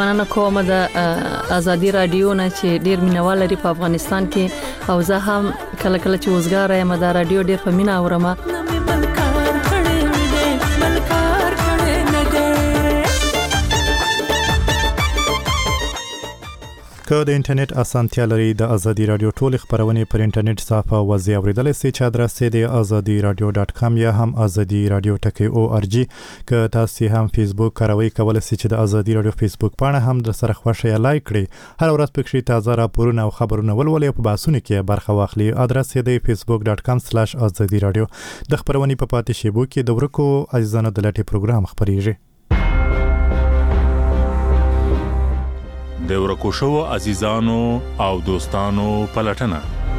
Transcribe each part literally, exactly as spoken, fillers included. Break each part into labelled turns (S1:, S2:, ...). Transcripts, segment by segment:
S1: مننه کوم د ازادي رادیو نه چې ډیر مینوال لري په افغانستان کې او زه هم کله کله چې وزګار یم د رادیو ډیر په مینا اورم.
S2: که د انټرنیټ اسانتیا لري د ازادي رادیو ټول خبرونه پر انټرنیټ صفحه وزي اوریدل سي چې ادرس دی azadi radio dot com یا هم azadi radio dot org. که تاسو هم فیسبوک کاروئ کولای شئ چې د ازادي رادیو فیسبوک پاڼه هم د سره خوښه یا لایک کړئ. هر ورځ پکې تازه راپورونه او خبرونه ولولئ په باسونه کې برخه واخلئ. ادرس دی facebook dot com slash azadi radio. د خبرونه په پاتې شیبو کې د ورکو عزیزانو د لټي پروګرام خبريږي.
S3: د ورکو شو عزیزانو او دوستانو پلټنه.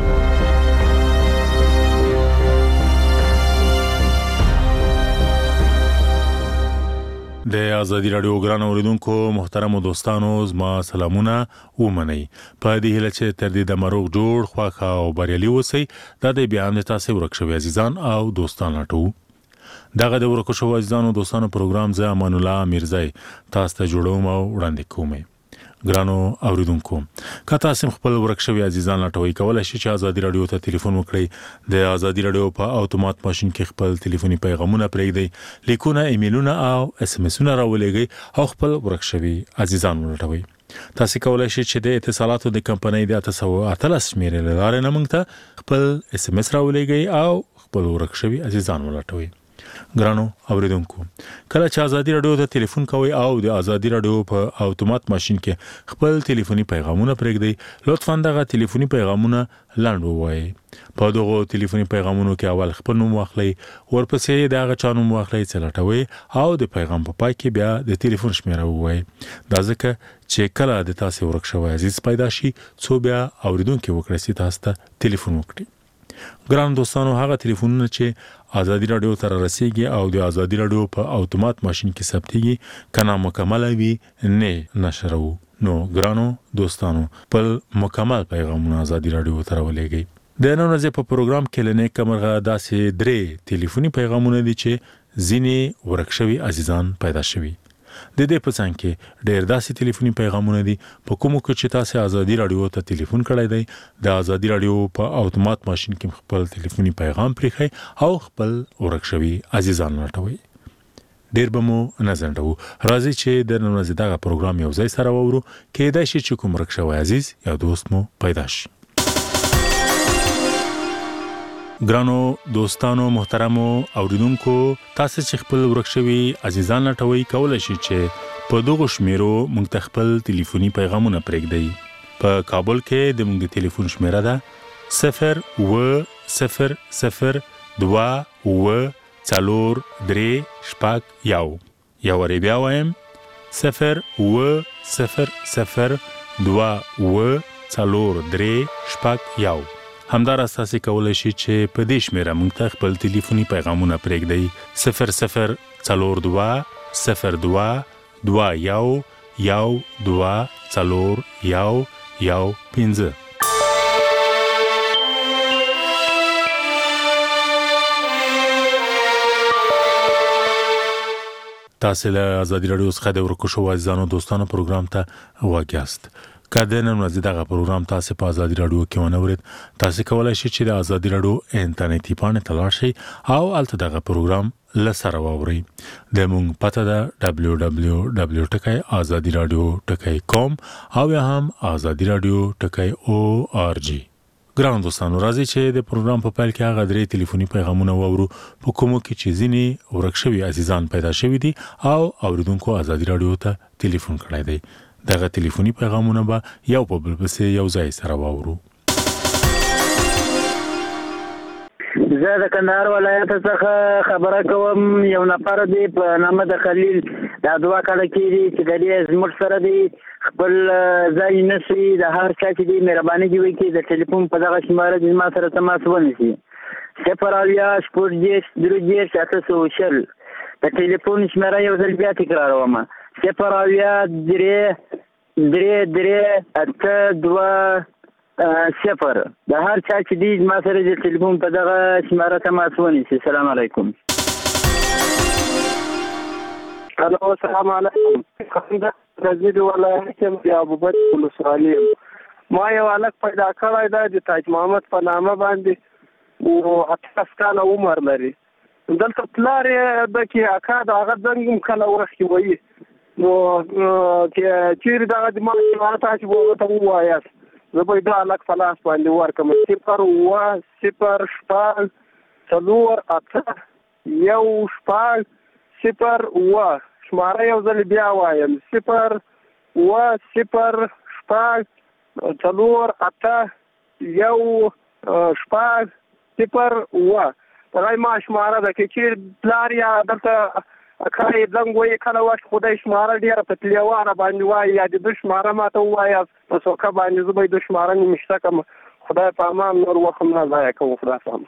S3: د ازادي رادیو ګران اوریدونکو محترم دوستانو زما سلامونه ومنئ. په دې هیله چې تر دې د مروغ جوړ خواخا او بریالي اوسئ. دا د بیان تاسو ورک شو عزیزان او دوستان لاټو. دغه د ورکو شو عزیزانو دوستانو پروګرام زه امان الله میرزای تاسو ته جوړوم او وړاندې کوم. ګرانو اوریدونکو که تاسو خپل ورکشوي عزیزان لاټوي کولای شئ چې ازادي رادیو ته ټلیفون وکړئ. د ازادي رادیو په اتومات ماشين کې خپل ټلیفوني پیغامونه پرېږدئ، لیکونه، ایمیلونه او اس ام اسونه راولېږئ او خپل ورکشوي عزیزان ولټوي. تاسو کولای شئ چې د اتصالاتو د کمپنۍ د تاسو اتلس شمیرې لاره نه مونږ ته خپل اس ام اس راولېږئ او خپل ورکشوي عزیزان ولټوي. ګرانو اوریدونکو کله چې ازادي رادیو ته ټلیفون کوئ او د ازادي رادیو په اتومات ماشين کې خپل ټلیفوني پیغامونه پرېږدئ، لطفا دغه ټلیفوني پیغامونه لاند ووایئ. په دغه ټلیفوني پیغامونو کې اول خپل نوم واخلئ، ورپسې دغه چا نوم واخلئ چې لټوي او د پیغام په پای کې بیا د ټلیفون شمیره ووایئ. دا ځکه چې کله د تاسو ورک شوی عزیز پیدا شي څو بیا اوریدونکو وکړي چې تاسو ته ټلیفون وکړي. ګران دوستانو هغه ټلیفونونه چې ازادي رادیو ته رسیږي او د ازادي رادیو په اتومات ماشين کې ثبتيږي کنا مکمل وي نه نشرو. نو ګرانو دوستانو په مکمل پیغامونه ازادي رادیو ته ولېږي. د نن ورځې په پروګرام کې لنه کمرغه داسې درې ټلیفوني پیغامونه دي چې ځینې ورکشوي عزیزان پیدا شوي. د دې په څنګ کې ډېر داسې ټلیفوني پیغامونه دي په کومو کې چې تاسو ازادي رادیو ته ټلیفون کړی دی د ازادي رادیو په اتومات ماشين کې خپل ټلیفوني پیغام پرېخی او خپل ورکشوي عزیزان لټوي. ډېر به مو نظرندو راځي چې د نن ورځې دغه پروګرام یو ځای سره وورو کېدای شي چې کوم ورکشوي عزیز یا دوست مو پیدا شي. ګرانو دوستانو محترمو اوریدونکو تاسو چې خپل ورکشوي عزیزان لټوي کولای شئ چې په دغه شمیرو موږ ته خپل ټلیفوني پیغامونه پرېږدئ. په کابل کې د موږ د ټلیفون شمیره ده صفر و صفر صفر دوه و څلور درې شپږ یو. یو ور بیا وایم صفر و صفر صفر دوه و څلور درې شپږ یو. همدار اساسي کولای شي چې په دې شمیره موږ ته خپل ټلیفوني پیغامونه پرېږدئ صفر صفر څلور دوه صفر دوه دوه یو یو دوه څلور یو یو پنځه. تاسو له ازادي رادیو څخه د ورکو شو عزیزانو دوستانو پروګرام ته واګیاست. کله نن ورځ دغه پروګرام تاسو په ازادي رادیو کې ونورید تاسو کولای شئ چې د ازادي رادیو انټرنیټي پاڼه ته لاړ شئ او الته دغه پروګرام لسره واورئ. د مونږ پته ده دبلیو دبلیو دبلیو ډاٹ azadi radio ډاٹ com او یا هم azadi radio ډاٹ org. ګران دوستانو راځي چې د پروګرام په پیل کې هغه درې ټلیفوني پیغامونه وورو په کومو کې چې ځینې ورکشوي عزیزان پیدا شوي دي او اوریدونکو ازادي رادیو ته ټلیفون کړی دی. دغه ټلیفوني پیغامونه به یو په بل پسې یو ځای سره واورو.
S4: زه د کندهار ولایت څخه خبره کوم. یو نفر دی په نامه د خلیل دا دوه کاله کېږي چې د دې زموږ سره دی خپل ځای نشي د هر چا چې دی مهرباني دې وکړي د ټلیفون په دغه شماره دې ما سره تماس ونیسي صفر اویا شپږ دېرش درې دېرش اته سوه شل. د ټلیفون شماره یو ځل بیا تکراروم صفر اویا درې درې درې اته دوه صفر. د هر چا چې دی ما سره د ټلیفون په دغه شماره تماس ونیسي. السلام علیکم.
S5: الو السلام علیکم. د زید ولایت کې ابو بکر ولسوالي ما یو الک پیدا کړی دا د تاج محمد په نامه باندې او اته کاله عمر لري. دلته پلار د کې اکا د هغه څنګه کله ورخي وایي نو چې چیرې دا د ما ته چې وو ته وایي زه به دا الک فلاس باندې ورکم صفر و صفر شپږ څلور اته یو شپږ صفر و شماره یو ځل بیا وایم صفر و صفر شپږ څلور اته یو شپږ صفر و دا ما شماره ده کې چې پلار یا دلته کای زنګ وایي کله وخت خدای شماره ډیره په تلیواره باندې وایي یا د شماره ماته وایي په څوکه باندې زه به د شماره نمشته کوم خدای په امان نور وخت نه ضایع کوم خدای سم.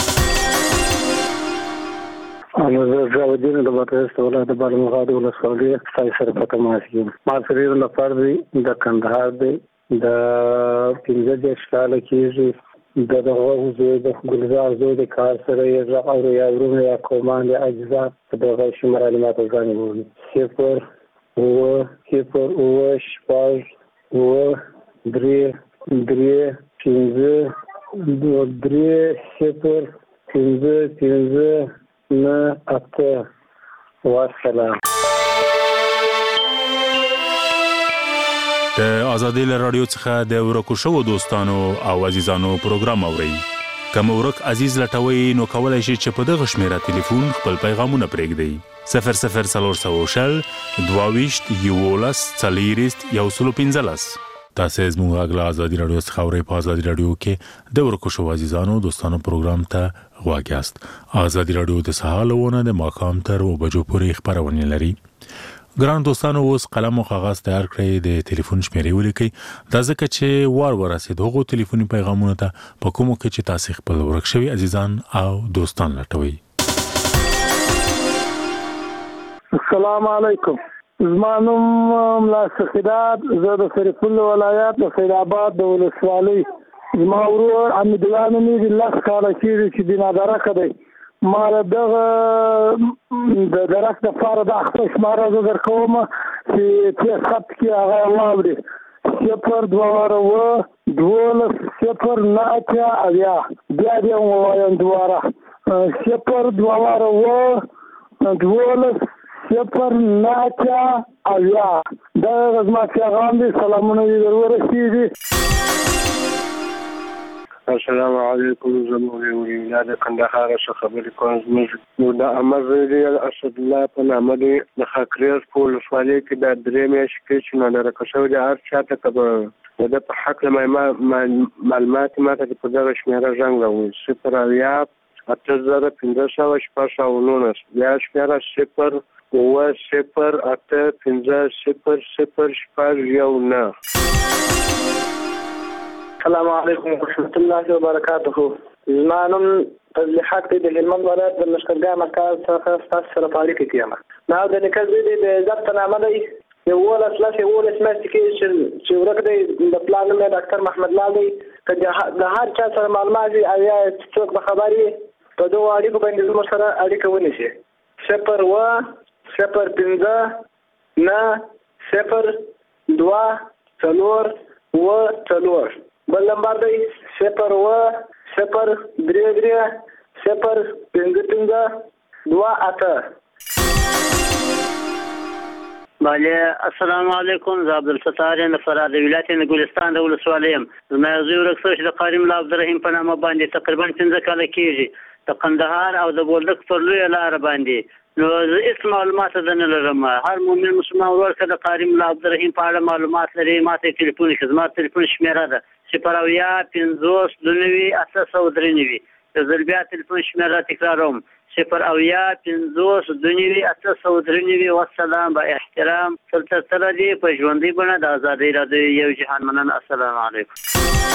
S5: انا زاودین د باترست ولایت د بالمغاد ولسوالي ستای سره په تماس یم. ما سره له فرض د کندهار دی د پنځه دیرش کاله کېږي د دغه زوی د ګلزار زوی د کار سره یې غږ او یا ورونه یا کومان د اجزا په دغه شماره معلومات ځانې وړي صفر اوه صفر اوه شپږ اوه درې درې پنځه درې صفر پنځه پنځه نه اته والسلام.
S3: د ازادي رادیو څخه د ورکو شو دوستانو او عزیزانو پروګرام اورئ. کوم ورک عزیز لټوي نو کولای شي چې په دغه شمیره ټلیفون خپل پیغامونه پرېږدي صفر صفر څلور سوه شل دوه ویشت یولس څلېرویشت یو سل پنځلس. تاسو زموږ غږ ازادي رادیو څخه اورئ. په ازادي رادیو کې د ورکو شو عزیزانو دوستانو پروګرام ته غواړئ یاست. ازادي رادیو د سهار لونه د ماښام تر او بجو پورې خبرونه لري. ګران دوستانو اوس قلم او کاغذ تیار کړئ د ټلیفون شمیرې ولیکئ دا ځکه چې وار ورسېد هغو ټلیفوني پیغامونو ته په کومو کې چې تاسو خپل ورک شوي عزیزان او دوستان لټوي.
S5: السلام علیکم. زما نوم ملا سخیدات زه د سرپل ولایت د سید آباد د ولسوالۍ زما ورور حمید الله نومېږي لس کاله کېږي چې بینادرکه دی. ما دغه د درک دپاره د اخته شماره زه درکوم چې تېز خط کې هغه واوري صفر دوه واره اوه دولس صفر نه اتیا اویا بیا دې هم ووایم دوباره صفر دوه واره اوه دولس صفر نه اتیا اویا دا زما پیغام دی. سلامونه دې در ورسېږي.
S6: السلام علیکم. زموږ ولایت کندهار څخه خبرې کوم. زموږ د امر دی اسد الله په نامه دی د خاکریز په ولسوالۍ کې د درې میاشتې کې چې نادرکه شوی دی هر چاته که د په حق معلومات ماته په دغه شمېره زنګ راوړي صفر اویا اته زره پنځه سوه شپږ سوه نولس بیا شمېره صفر اوه صفر اته پنځه صفر صفر شپږ یو نه.
S7: السلام علیکم ورحمت الله وبرکاته. زما نوم فضل حق دی د هلمند ولایت د لښکرګاه مرکز څخه ستاسو سره په اړیکه کې یم. ما د نیکه زوی دی د عزت په نامه دی یولس لس یولس میاشتې کې چې ورک دی د پلار نوم یې ډاکټر محمد لال دی. که د هر چا سره معلومات وي او یا څوک به خبر وي په دغو اړیکو باندې زموږ سره اړیکه ونیسي صفر اوه صفر پنځه نه صفر دوه څلور اوه څلور. بل نمبر دی صفر اوه صفر درې درې صفر پنځه پنځه دوه اته.
S4: بله السلام علیکم. زه عبدالستار یم د فراه د ولایت د ګلستان د ولسوالۍ یم. زما یو زوی ورک شوی چې د قاري ملا عبدالرحیم په نامه باندې تقریبا پنځه کاله کېږي د قندهار او د بولدک پر لویه لاره باندې. نو زه هېڅ معلومات د نه لرم. هر مؤمن مسلمان ورور که د قاري ملا عبدالرحیم په اړه معلومات لري ما ته یې ټلیفون کړي. زما ټلیفون شمېره ده صفر اویا پنځوس دوه نوي اته سوه درې نوي. یو ځل بیا ټلیفون شمېره تکراروم صفر اویا پنځوس دوه نوي اته سوه درې نوي. والسلام با احترام تل تر دی په ژوندۍ بڼه د ازادۍ رادیو یو جهان مننه. السلام علیکم.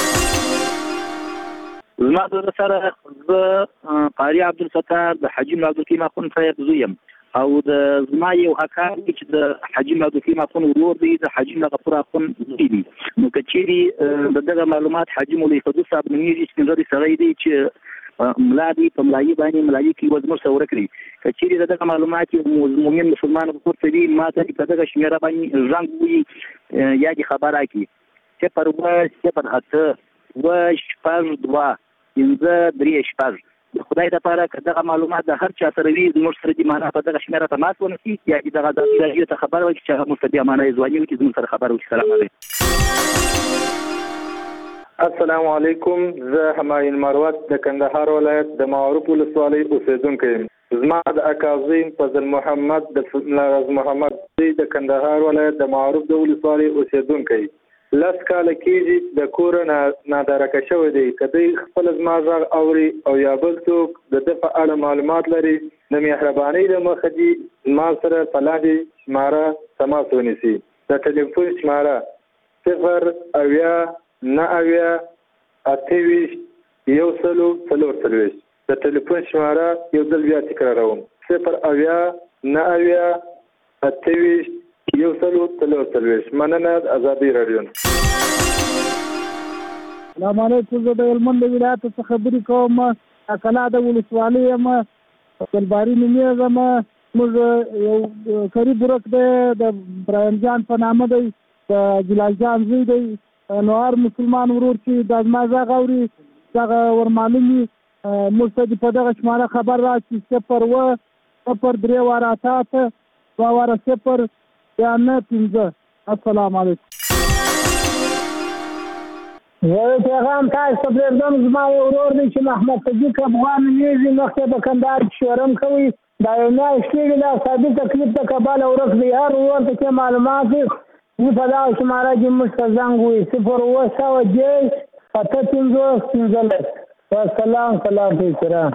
S8: زما د سره زه قاری عبدالستار د حاجي عبدالکریم اخوند صاحب زوی یم او د زما یو اکا چې د حاجي عبدالکریم اخوند ورور دی د حاجي غفور اخوند زوی دی. نو که چیرې د دغه معلومات حاجي مولوي قدوس صاحب نومېږي سپین ږیری سړی دی چې ملا دی په ملایي باندې ملایي کې وزمر سره ورکړي کچېری دغه معلومات مومن مسلمان ورته دي ماته په دغه شمیره باندې رنګ وي یا دي خبره کی چې پر و چې پر اته و شپږ دوا انځه درې شپږ خدای ته پاره دغه معلومات د هر چا سره وي زموږ سره دي معنا په دغه شمیره ته ماته ونسي یا دغه د راډیو ته خبر وي چې هغه مستدی معنا ځواني وي چې زموږ سره خبر وي. سلام علیکم.
S9: السلام علیکم. زه همایون مروت د کندهار ولایت د معروف ولسوالۍ اوسیدونکی یم. زما د اکاظیم فضل محمد د فضل محمد د کندهار ولایت د معروف د ولسوالۍ اوسیدونکی. لس کاله کېږي د کور نادارکه شوی دی. که دوی خپل زما غږ اوري او یا بل څوک د ده په اړه معلومات لري د مهربانۍ له مخې دي زما سره په لاندې شماره تماس ونیسي. د ټلیفون شماره صفر اویا نه اویا اته ویشت یو سلو څلور څلوېښت. د ټلیفون شماره یو ځل بیا تکراروم صفر اویا نه اویا اته ویشت یو سلو څلور څلوېښت. مننه. ازادي راډیو.
S10: السلام علیکم. زه د هلمند د ولایت څخه خبرې کوم. اکلا د ولسوالۍ یم. عبدالباري نومېږم. موږ یو قریب ورک دی د ابراهیم جان په نامه دی د جلال جان زوی دی. نو هر مسلمان ورور چې د زما غږ اوري دغه ورمعلوم وي موږ ته په دغه شماره خبر راکړي صفر اوه صفر درې واره اته اته دوه واره صفر بیا نه پنځه. السلام علیکم.
S11: زه پیغام تاسو ته پرېږدم. زما یو ورور دی چې محمد صدیق افغان نومېږي. مخکې په کندهار کې شورم کوي. دا یو میاشت کېږي دا سادي تکلیف ته کباله ورک دی. هر ورور ته چې معلومات وي زه په دغه شماره کې موږ ته زنګ وي صفر اوه سوه دېرش اته پنځوس پنځلس. والسلام. سلام په احترام.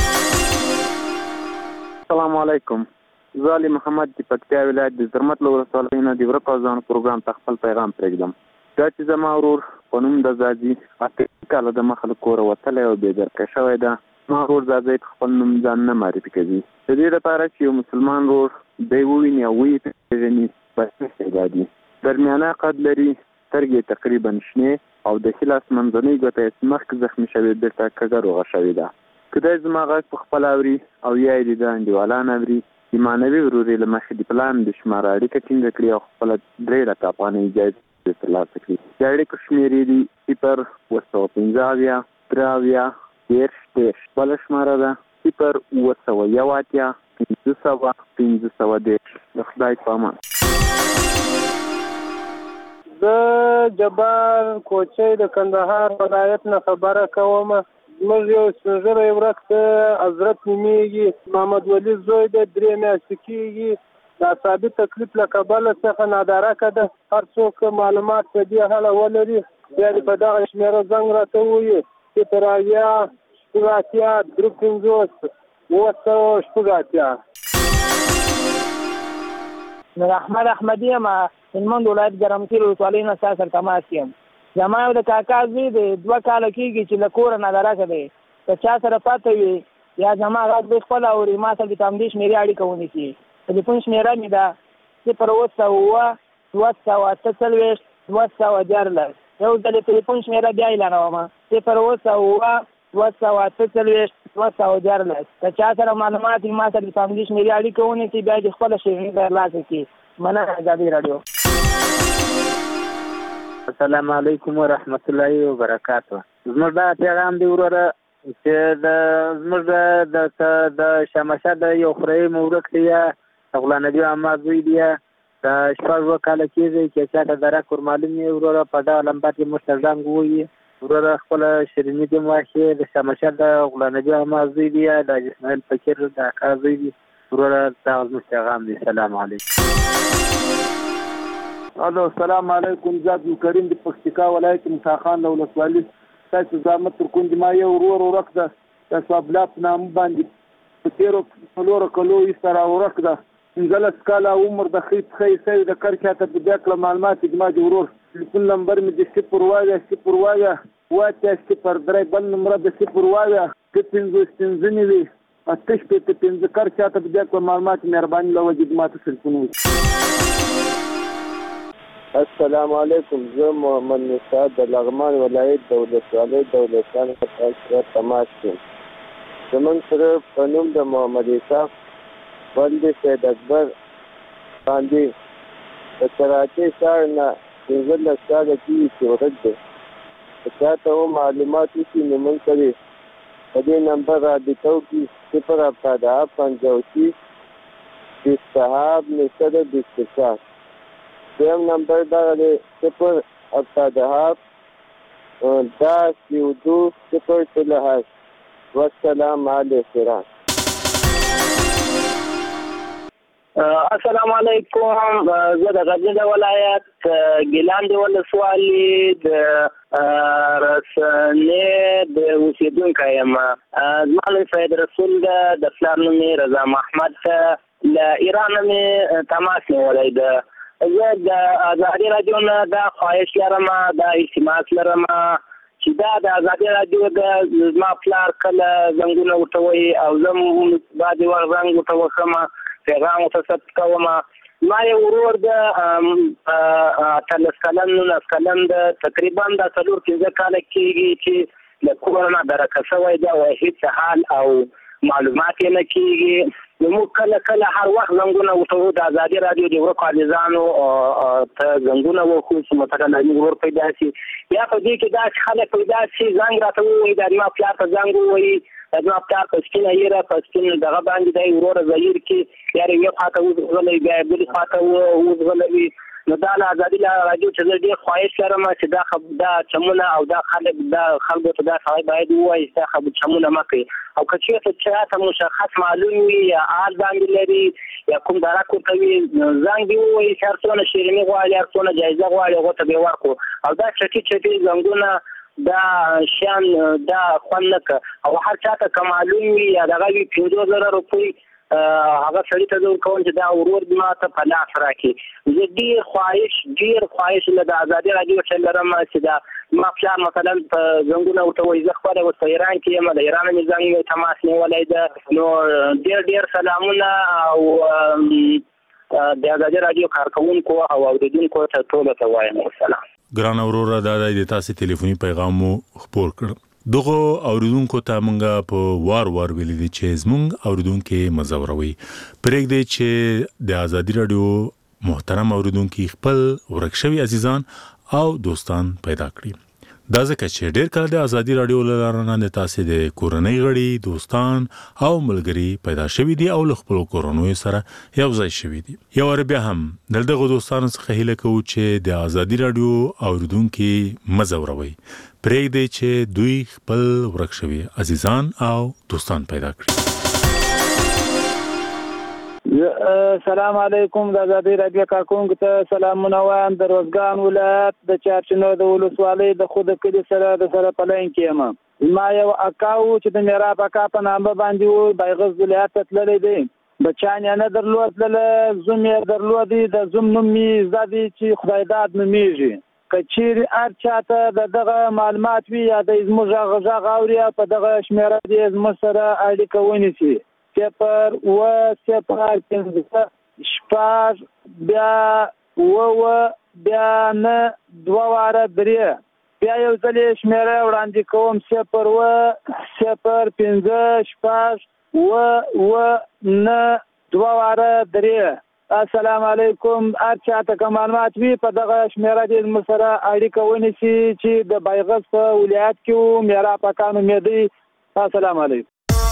S12: السلام علیکم. زه علي محمد د پکتیا ولایت د زرمت له ولسوالۍ نه د ورک او ځوان پروګرام ته خپل پیغام پرېږدم. دا چې زما ورور په نوم د زادي اته کاله د مخه له کوره وتلی او بېدرکه شوی ده. زما ورور زادی خپل نوم ځان نه معرفي کوي. د دې لپاره چې یو مسلمان ورور دی وویني او ویې پېژني بس استعداد دي. درمیانه قد لري. سترګې تقریبا شنې او د ښي لاس منځنۍ ګوته یې مخکې زخمي شوې بېرته کږه روغه شوې ده. که دی زما غږ په خپله اوري او یا یې د ده انډیوالان اوري د معنوي ورورۍ له مخې د پلان د شماره اړیکه ټینګه کړي او خپله درې لکه افغانۍ جایزې ترلاسه کړي. د اړیکو شمېرې دي صفر اوه سوه پنځه اویا درې اویا دېرش دېرش. بله شماره ده صفر اوه سوه یو اتیا پنځه سوه پنځه سوه دېرش. د خدای په امان.
S5: زه جبار کوچی د کندهار ولایت نه خبره کوم. زموږ یو سپین ږیری ورک د حضرت نومېږي محمد ولي زوی دی. درې میاشتې کېږي د اعصابي تکلیف له کبله څخه نادارکه ده. هر څوک معلومات په دې اړه ولري بیا دې په دغه شمېره زنګ راته ووایي صفر اویا شپږ اتیا درې پنځوس اوه سوه شپږ اتیا.
S11: نور احمد احمدي یم. هلمند ولایت ګرمسیر ولسوالۍ نه ستا سره تماس یم. زما یو د کاکا زوی دی. دوه کاله کېږي چې له کوره نادارکه دی. که چا سره پاته وي یا زما غږ دی خپله اوري ما سره د همدې شمېرې اړیکه ونیسي. ټلیفون شمېره مې ده صفر اوه سوه اوه دوه سوه اته څلوېښت دوه سوه دیارلس. یو ځل یې ټلیفون شمېره بیا اعلانوم صفر اوه سوه اوه دوه سوه اته څلوېښت دوه سوه دیارلس. که چا سره معلومات وي ما سره د همدې شمېرې اړیکه ونیسي بیا دې خپله شمېرې ترلاسه کړي. مننه. ازادي راډیو.
S13: السلام علیکم ورحمت الله وبرکاته. زموږ دا پیغام دی وروره چې د زموږ د د شامشه د یو خورۍ مورک دی د غلام نبي عمه زوی دی. د شپږ اووه کاله کېږي چې چا ته درک ورمعلوم وي وروره په دغه لمبر کې موږ ته زنګ ووایي. وروره خپله شیریني دې واخلي. د شامشه د غلام نبي عمه زوی دی د اسماعیل فقیر د اکا زوی دی. وروره دا زموږ پیغام دی. سلام علیکم.
S14: الو السلام علیکم. زه عبدالکریم د پکتیکا ولایت موسی خان له ولسوالۍ ستاسو زحمت تر کوم ما یو ورور ورک ده تاسو ابلا په نامه باندې په تېرو څلورو کلو ایسته راورک ده. پنځلس کاله عمر د ښۍ څخه یې سوي د کار چاته په بیا کړه معلومات زما د ورور ټلیفون نمبر مې د صفر اویا صفر اویا اوه اتیا صفر درې. بل نمره د صفر اویا که پنځوس پنځه نوي اته شپېته پنځه. کار چاته په بیا کړه معلومات مهرباني له وجې ما ته ټلیفون وکړي.
S6: السلام علیکم. زه محمد نصاد د لغمان ولایت د ولسوالۍ د ولسوالۍ په تاسو سره تماس یم. زمون سره په نوم د محمد اسحاق ولد سید اکبر باندې د کراچۍ ښار نه پنځلس کاله کېږي چې ورک دی. که چا ته و معلومات وشي نو موږ سره په دې نمبر رابطه وکړي صفر هفتاد هفت پنځه و شیش بیست هفت نهصد و بیست و چهار. دویم نمبر دغه دی صفر هفتاد هفت ده سی و دو صفر چهل و هشت. والسلام علیکم.
S11: السلام علیکم. زه د غزنی ولایت ګیلان د ولسوالۍ د رسنې د اوسېدونکی یم. زما نوم سید رسول ده، د پلار نوم یې رضا محمد ده. له ایران مې تماس نیولی ده. زه د ازادي راډیو نه دا خواهش لرم، دا التماس لرم چې دا د ازادي راډیو د زما پلار کله زنګونه ورته وایي او زه بعضې وخت زنګ ورته وښم، پیغام ورته ثبت کوم. ما یو ورور د اتلس کلن نولس کلن د تقریبا د څلور پنځه کاله کېږي چې له کوره نه درکه شوی دی او هېڅ حال او معلومات یې نه کېږي. نو موږ کله کله هر وخت زنګونه ورته د ازادي راډیو د ورکو عزیزانو ته زنګونه وکړو چې مثلا زموږ ورور پیدا شي، یا په دې کې داسې خلک پیدا شي زنګ راته ووایي د زما پلار ته زنګ ووایي د زما پلار په سپینه ایره په سپین دغه باندې دی وروره زهیر کې یا یوې خواته وزغلی بیا یې بلې خواته وزغلوي. نو دا له ازادي راډیو چې زه ډېر خواهش لرم چې دا دا چمونه او دا خلک دا خلکو ته دا سړی باید ووایي چې دا چمونه مه کوي. او که چېرته چاته مشخص معلوم وي یا آل باندې لري یا کوم درک ورته وي زنګ دې ووایي چې هر څونه شیریني غواړي هر څونه جایزه غواړي هغو ته به یې ورکړو. او دا چټي چټي زنګونه دا شیان دا خوند نه که. او هر چاته که معلوم وي یا دغه وي پنځوس زره روپۍ هغه سړي ته زه ورکوم چې دا ورور ما ته په لاس راکړي. زه ډېر خواهش ډېر خواهش له د ازادي راډیو څخه لرم چې دا ما پلار مثلا په زنګونه ورته وایي زه خپله اوس په ایران کې یم، د ایران مې زنګ تماس نیولی ده. نو ډېر ډېر سلامونه او د ازادي راډیو کارکوونکو او اورېدونکو ته ټولو ته وایم سلام.
S3: ګرانه وروره دا د تاسې ټلیفوني پیغام مو خپور کړ. دغه اوریدونکو ته مونږه په وار وار ویلي دي چې زمونږ اوریدونکو مزوروي پرېږدي چې د ازادي راډیو محترم اوریدونکو خپل ورک شوي عزیزان او دوستان پیدا کړي. دا ځکه چې ډېر کله د ازادي راډیو له لارې نه تاسو د کورنۍ غړي، دوستان او ملګري پیدا شوي دي او له خپل کورنۍ سره یو ځای شوي دي. یو ور بیا هم دغه دوستانو څخه هیله کوو چې د ازادي راډیو اوریدونکو مزوروي پرېږدي چې دوی خپل ورک شوي عزیزان او دوستان پیدا کړي.
S11: السلام علیکم. د ازادي راډیو کارکوونکو ته سلامونه وایم. د روزګان ولایت د چارچینو د ولسوالۍ د خود کلي سره د سره په لاین کې یم. ما یو اکا و چې د میراب اکا په نامه باندې و بیغز ولایت ته تللی دی. بچیان یې نه درلودله، زوم یې درلودی. د زوم نوم یې زده دی چې خدایداد نومیږي. که چیرې هر چاته د دغه معلومات وي یا د زموږ غږ اوري په دغه شمېره دې زموږ سره اړیکه ونیسي. صفر اوه صفر پنځه شپږ بیا اوه بیا نه دوه واره درې. بیا یو ځل یې شمېره وړاندې کوم صفر اوه صفر پنځه شپږ اوه اوه نه دوه واره درې. السلام علیکم. هر چاته که معلومات وي په دغه شمېره دې زموږ سره اړیکه ونیسي چې د بیغز په ولایت کې و، میراب اکا نومېدی. السلام علیکم.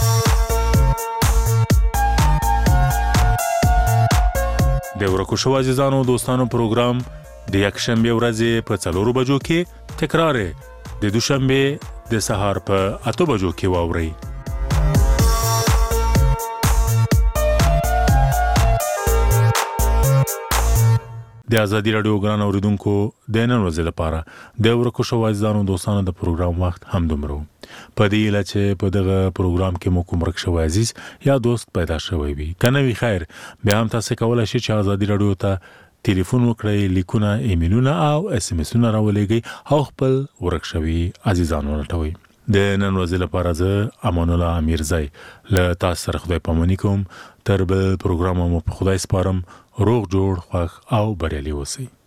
S3: د ورکو شو عزیزانو دوستانو پروګرام د یکشنبه ورځې په څلورو بجو کې تکرار د دوشنبه د سهار په اته بجو کې واوري. د ازادي راډیو ګران اوریدونکو د نن ورځې لپاره د ورکو شو عزیزانو دوستانو د پروګرام وخت هم دومره. په دې اله چې په دغه پروګرام کې مو کوم ورک شو عزیز یا دوست پیدا شوی وي کنه وی خیر بیا هم تاسو کولای شئ چې ازادي راډیو ته ټلیفون وکړئ، لیکونه، ایمیلونه او اس ام اسونه راولېږئ او خپل ورک شوی عزیزانو لټوي. د نن ورځې لپاره زه امان الله امیرزای له تاسو سره خدای پاماني کوم. تر بل پروګرام مو په خدای سپارم. روغ جوړ خوښ او بریالي اوسئ.